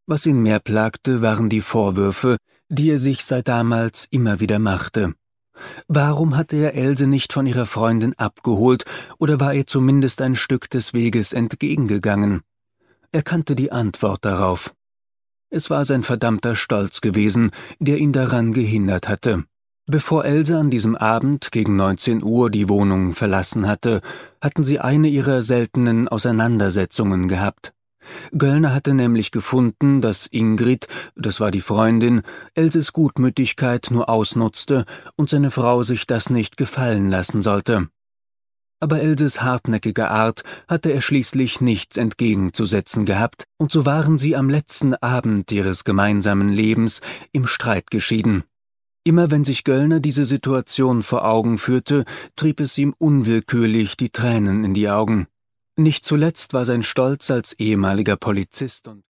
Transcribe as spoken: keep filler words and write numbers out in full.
Was ihn mehr plagte, waren die Vorwürfe, die er sich seit damals immer wieder machte. Warum hatte er Else nicht von ihrer Freundin abgeholt, oder war ihr zumindest ein Stück des Weges entgegengegangen? Er kannte die Antwort darauf. Es war sein verdammter Stolz gewesen, der ihn daran gehindert hatte. Bevor Else an diesem Abend gegen neunzehn Uhr die Wohnung verlassen hatte, hatten sie eine ihrer seltenen Auseinandersetzungen gehabt. Göllner hatte nämlich gefunden, dass Ingrid, das war die Freundin, Elses Gutmütigkeit nur ausnutzte und seine Frau sich das nicht gefallen lassen sollte. Aber Elses hartnäckige Art hatte er schließlich nichts entgegenzusetzen gehabt, und so waren sie am letzten Abend ihres gemeinsamen Lebens im Streit geschieden. Immer wenn sich Göllner diese Situation vor Augen führte, trieb es ihm unwillkürlich die Tränen in die Augen. Nicht zuletzt war sein Stolz als ehemaliger Polizist und